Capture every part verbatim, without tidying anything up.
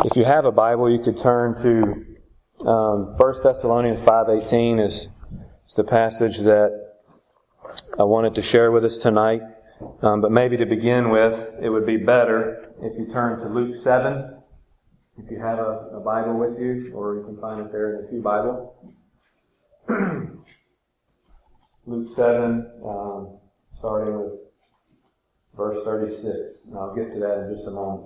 If you have a Bible, you could turn to um, First Thessalonians five eighteen is, is the passage that I wanted to share with us tonight. Um, but maybe to begin with, it would be better if you turn to Luke seven. If you have a, a Bible with you, or you can find it there in the Pew Bible. Luke seven, um, starting with verse thirty-six. And I'll get to that in just a moment.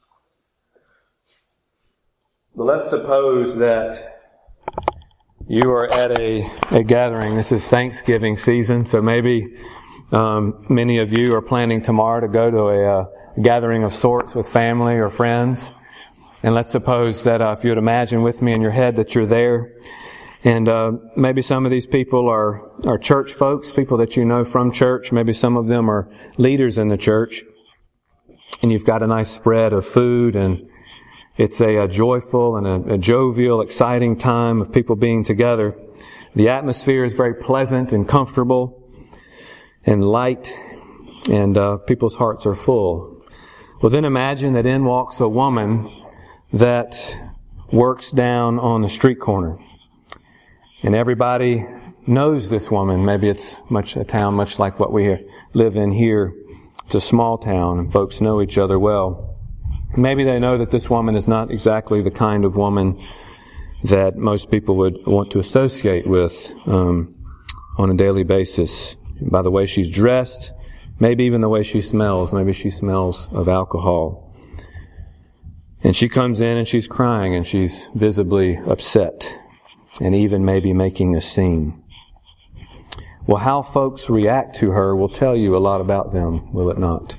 But let's suppose that you are at a, a gathering. This is Thanksgiving season, so maybe um, many of you are planning tomorrow to go to a, a gathering of sorts with family or friends. And let's suppose that uh, if you would imagine with me in your head that you're there, and uh, maybe some of these people are, are church folks, people that you know from church. Maybe some of them are leaders in the church. And you've got a nice spread of food, and it's a, a joyful and a, a jovial, exciting time of people being together. The atmosphere is very pleasant and comfortable and light, and uh, people's hearts are full. Well, then imagine that in walks a woman that works down on the street corner. And everybody knows this woman. Maybe it's much a town much like what we live in here. It's a small town, and folks know each other well. Maybe they know that this woman is not exactly the kind of woman that most people would want to associate with um, on a daily basis. By the way she's dressed, maybe even the way she smells. Maybe she smells of alcohol. And she comes in and she's crying and she's visibly upset and even maybe making a scene. Well, how folks react to her will tell you a lot about them, will it not?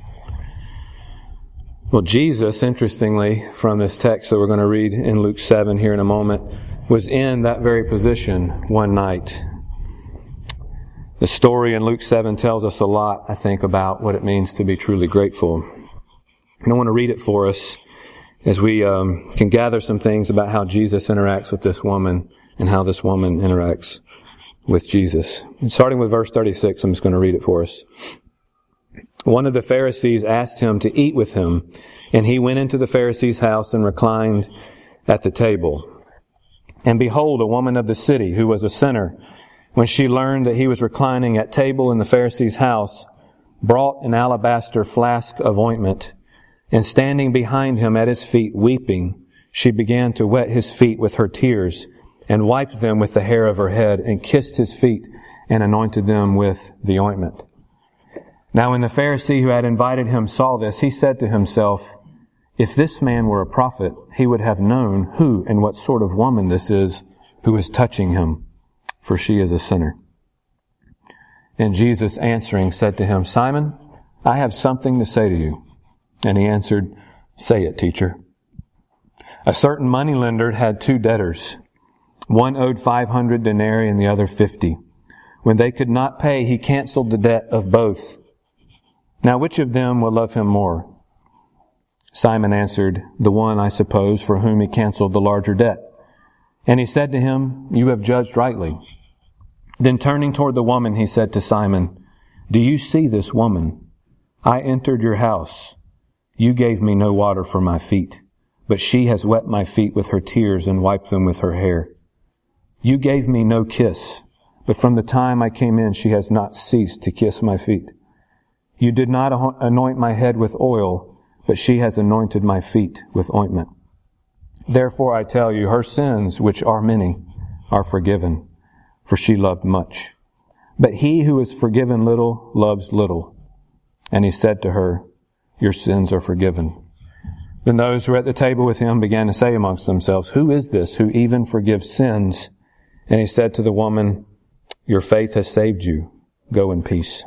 Well, Jesus, interestingly, from this text that we're going to read in Luke seven here in a moment, was in that very position one night. The story in Luke seven tells us a lot, I think, about what it means to be truly grateful. And I want to read it for us as we um, can gather some things about how Jesus interacts with this woman and how this woman interacts with Jesus. And starting with verse thirty-six, I'm just going to read it for us. One of the Pharisees asked him to eat with him, and he went into the Pharisee's house and reclined at the table. And behold, a woman of the city, who was a sinner, when she learned that he was reclining at table in the Pharisee's house, brought an alabaster flask of ointment, and standing behind him at his feet weeping, she began to wet his feet with her tears, and wiped them with the hair of her head, and kissed his feet, and anointed them with the ointment. Now when the Pharisee who had invited him saw this, he said to himself, if this man were a prophet, he would have known who and what sort of woman this is who is touching him, for she is a sinner. And Jesus answering said to him, Simon, I have something to say to you. And he answered, say it, teacher. A certain moneylender had two debtors. One owed five hundred denarii and the other fifty. When they could not pay, he canceled the debt of both. Now which of them will love him more? Simon answered, the one, I suppose, for whom he canceled the larger debt. And he said to him, you have judged rightly. Then turning toward the woman, he said to Simon, do you see this woman? I entered your house. You gave me no water for my feet, but she has wet my feet with her tears and wiped them with her hair. You gave me no kiss, but from the time I came in, she has not ceased to kiss my feet. You did not anoint my head with oil, but she has anointed my feet with ointment. Therefore I tell you, her sins, which are many, are forgiven, for she loved much. But he who is forgiven little loves little. And he said to her, your sins are forgiven. Then those who were at the table with him began to say amongst themselves, who is this who even forgives sins? And he said to the woman, your faith has saved you. Go in peace.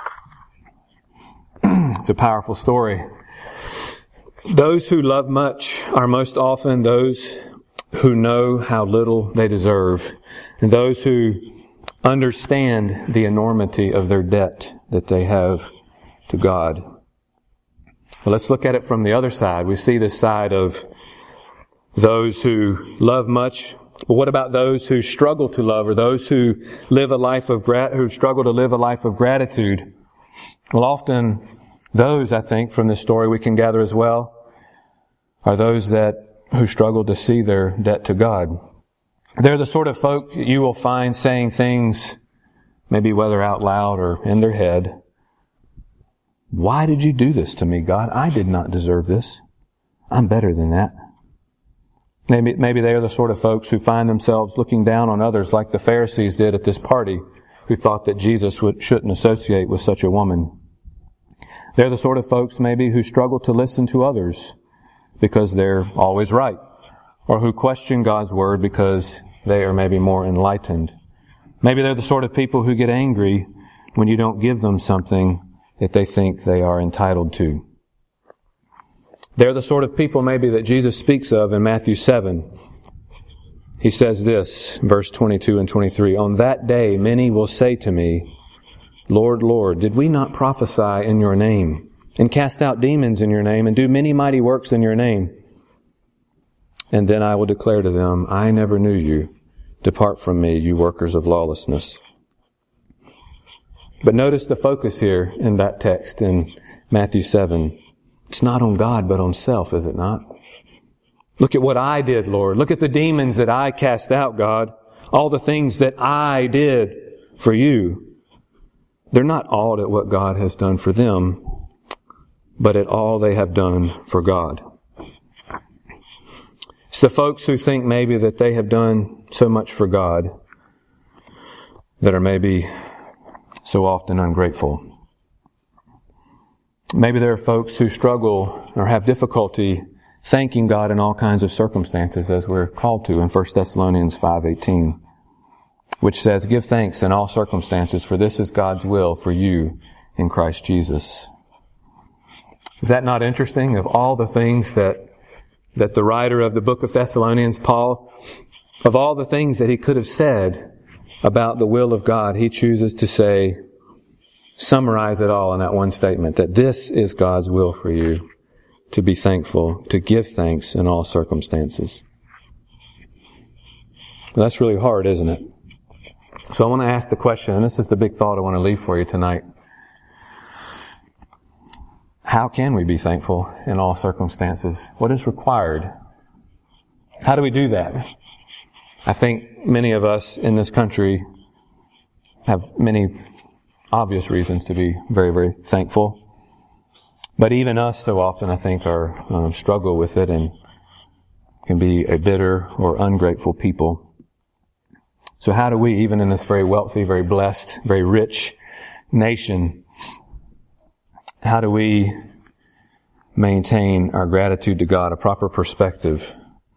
It's a powerful story. Those who love much are most often those who know how little they deserve, and those who understand the enormity of their debt that they have to God. Well, let's look at it from the other side. We see this side of those who love much. But what about those who struggle to love, or those who live a life of grat- who struggle to live a life of gratitude? Well, often those, I think, from this story we can gather as well, are those that who struggle to see their debt to God. They're the sort of folk you will find saying things, maybe whether out loud or in their head. Why did you do this to me, God? I did not deserve this. I'm better than that. Maybe, maybe they are the sort of folks who find themselves looking down on others like the Pharisees did at this party, who thought that Jesus would, shouldn't associate with such a woman. They're the sort of folks maybe who struggle to listen to others because they're always right, or who question God's Word because they are maybe more enlightened. Maybe they're the sort of people who get angry when you don't give them something that they think they are entitled to. They're the sort of people maybe that Jesus speaks of in Matthew seven. He says this, verse twenty-two and twenty-three, "On that day many will say to me, Lord, Lord, did we not prophesy in your name, and cast out demons in your name, and do many mighty works in your name? And then I will declare to them, I never knew you. Depart from me, you workers of lawlessness." But notice the focus here in that text in Matthew seven. It's not on God, but on self, is it not? Look at what I did, Lord. Look at the demons that I cast out, God. All the things that I did for you. They're not awed at what God has done for them, but at all they have done for God. It's the folks who think maybe that they have done so much for God that are maybe so often ungrateful. Maybe there are folks who struggle or have difficulty thanking God in all kinds of circumstances, as we're called to in First Thessalonians five eighteen, which says, "Give thanks in all circumstances, for this is God's will for you in Christ Jesus." Is that not interesting? Of all the things that that the writer of the book of Thessalonians, Paul, of all the things that he could have said about the will of God, he chooses to say, summarize it all in that one statement, that this is God's will for you, to be thankful, to give thanks in all circumstances. Well, that's really hard, isn't it? So I want to ask the question, and this is the big thought I want to leave for you tonight. How can we be thankful in all circumstances? What is required? How do we do that? I think many of us in this country have many obvious reasons to be very, very thankful. But even us so often, I think, are um, struggle with it and can be a bitter or ungrateful people. So how do we, even in this very wealthy, very blessed, very rich nation, how do we maintain our gratitude to God, a proper perspective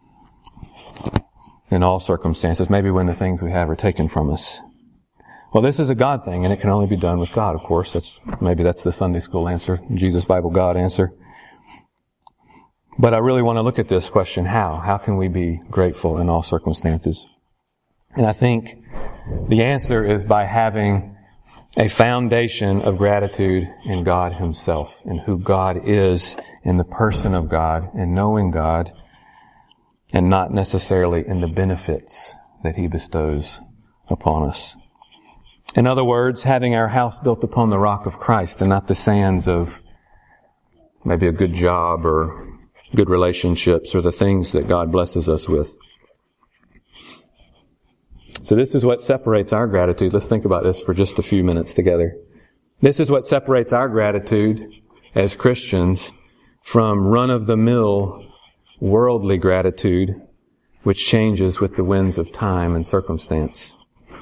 in all circumstances, maybe when the things we have are taken from us? Well, this is a God thing, and it can only be done with God, of course. That's maybe that's the Sunday school answer, Jesus Bible God answer. But I really want to look at this question, how? How can we be grateful in all circumstances? And I think the answer is by having a foundation of gratitude in God Himself, and who God is in the person of God, and knowing God, and not necessarily in the benefits that He bestows upon us. In other words, having our house built upon the rock of Christ and not the sands of maybe a good job or good relationships or the things that God blesses us with. So this is what separates our gratitude. Let's think about this for just a few minutes together. This is what separates our gratitude as Christians from run-of-the-mill worldly gratitude, which changes with the winds of time and circumstance.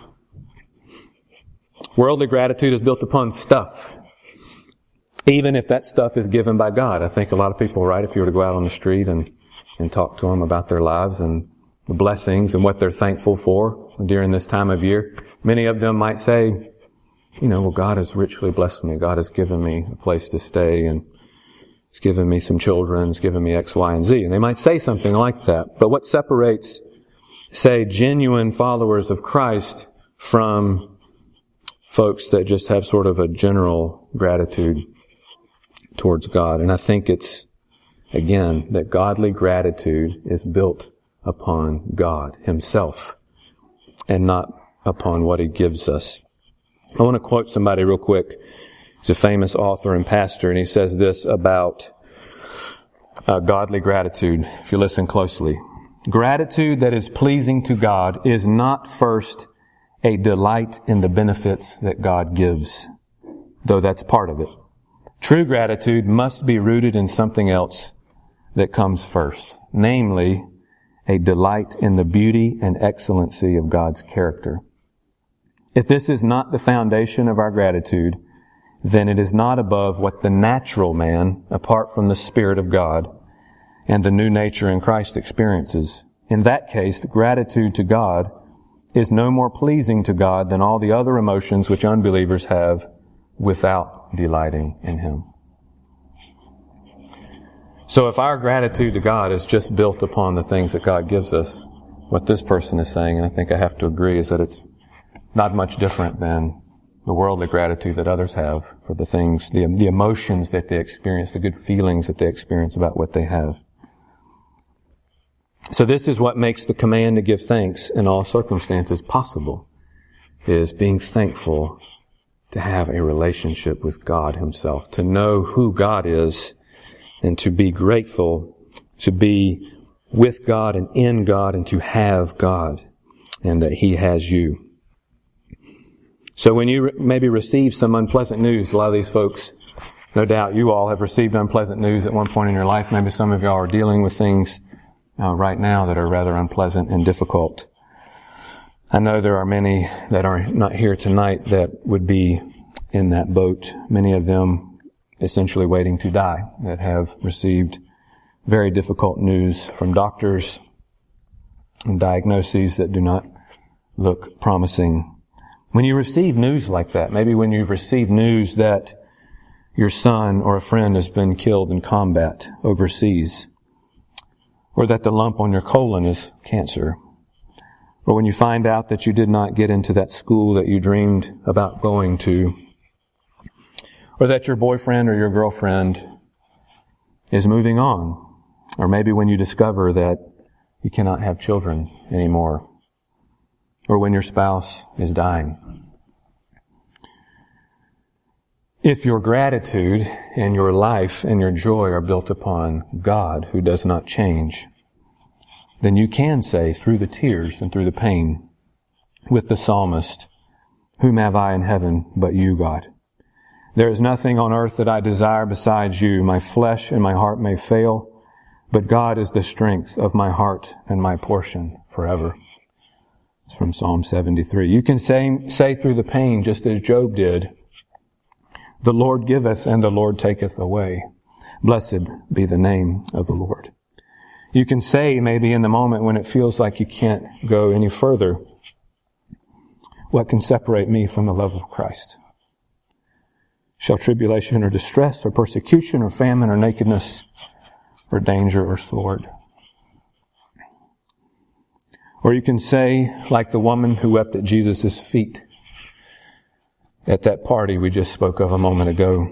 Worldly gratitude is built upon stuff, even if that stuff is given by God. I think a lot of people, right, if you were to go out on the street and, and talk to them about their lives and the blessings and what they're thankful for during this time of year, many of them might say, you know, well, God has richly blessed me. God has given me a place to stay, and He's given me some children. He's given me X, Y, and Z. And they might say something like that. But what separates, say, genuine followers of Christ from folks that just have sort of a general gratitude towards God? And I think it's, again, that godly gratitude is built upon God Himself and not upon what He gives us. I want to quote somebody real quick. He's a famous author and pastor, and he says this about uh, godly gratitude, if you listen closely. Gratitude that is pleasing to God is not first a delight in the benefits that God gives, though that's part of it. True gratitude must be rooted in something else that comes first, namely a delight in the beauty and excellency of God's character. If this is not the foundation of our gratitude, then it is not above what the natural man, apart from the Spirit of God and the new nature in Christ, experiences. In that case, gratitude to God is no more pleasing to God than all the other emotions which unbelievers have without delighting in Him. So if our gratitude to God is just built upon the things that God gives us, what this person is saying, and I think I have to agree, is that it's not much different than the worldly gratitude that others have for the things, the, the emotions that they experience, the good feelings that they experience about what they have. So this is what makes the command to give thanks in all circumstances possible, is being thankful to have a relationship with God Himself, to know who God is, and to be grateful, to be with God and in God, and to have God, and that He has you. So when you re- maybe receive some unpleasant news, a lot of these folks, no doubt you all have received unpleasant news at one point in your life. Maybe some of y'all are dealing with things uh, right now that are rather unpleasant and difficult. I know there are many that are not here tonight that would be in that boat. Many of them essentially waiting to die, that have received very difficult news from doctors and diagnoses that do not look promising. When you receive news like that, maybe when you've received news that your son or a friend has been killed in combat overseas, or that the lump on your colon is cancer, or when you find out that you did not get into that school that you dreamed about going to, or that your boyfriend or your girlfriend is moving on, or maybe when you discover that you cannot have children anymore, or when your spouse is dying. If your gratitude and your life and your joy are built upon God, who does not change, then you can say through the tears and through the pain with the psalmist, "Whom have I in heaven but you, God? There is nothing on earth that I desire besides you. My flesh and my heart may fail, but God is the strength of my heart and my portion forever." It's from Psalm seventy-three. You can say, say through the pain, just as Job did, "The Lord giveth and the Lord taketh away. Blessed be the name of the Lord." You can say, maybe in the moment when it feels like you can't go any further, "What can separate me from the love of Christ? Shall tribulation or distress or persecution or famine or nakedness or danger or sword?" Or you can say, like the woman who wept at Jesus' feet at that party we just spoke of a moment ago,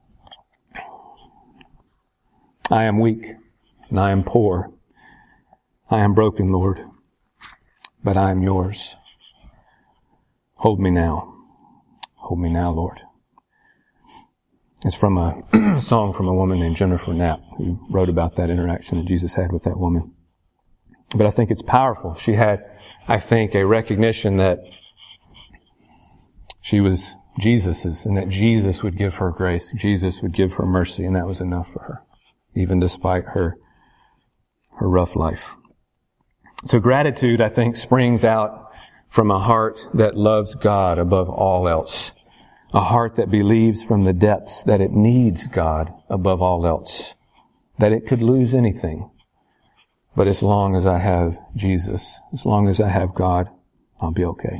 "I am weak and I am poor. I am broken, Lord, but I am yours. Hold me now. Hold me now, Lord." It's from a song from a woman named Jennifer Knapp, who wrote about that interaction that Jesus had with that woman. But I think it's powerful. She had, I think, a recognition that she was Jesus's, and that Jesus would give her grace, Jesus would give her mercy, and that was enough for her, even despite her, her rough life. So gratitude, I think, springs out from a heart that loves God above all else. A heart that believes from the depths that it needs God above all else. That it could lose anything. But as long as I have Jesus, as long as I have God, I'll be okay.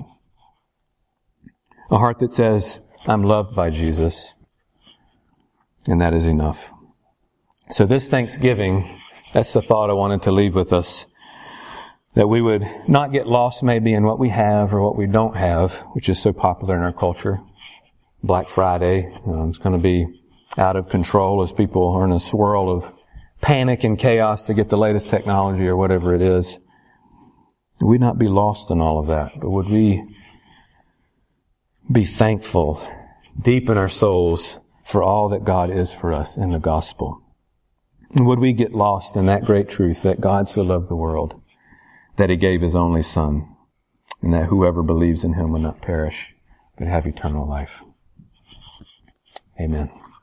A heart that says, "I'm loved by Jesus," and that is enough. So this Thanksgiving, that's the thought I wanted to leave with us. That we would not get lost maybe in what we have or what we don't have, which is so popular in our culture. Black Friday, you know, it's going to be out of control as people are in a swirl of panic and chaos to get the latest technology or whatever it is. Would we not be lost in all of that, but would we be thankful deep in our souls for all that God is for us in the gospel? Would we get lost in that great truth that God so loved the world that He gave His only Son, and that whoever believes in Him will not perish, but have eternal life. Amen.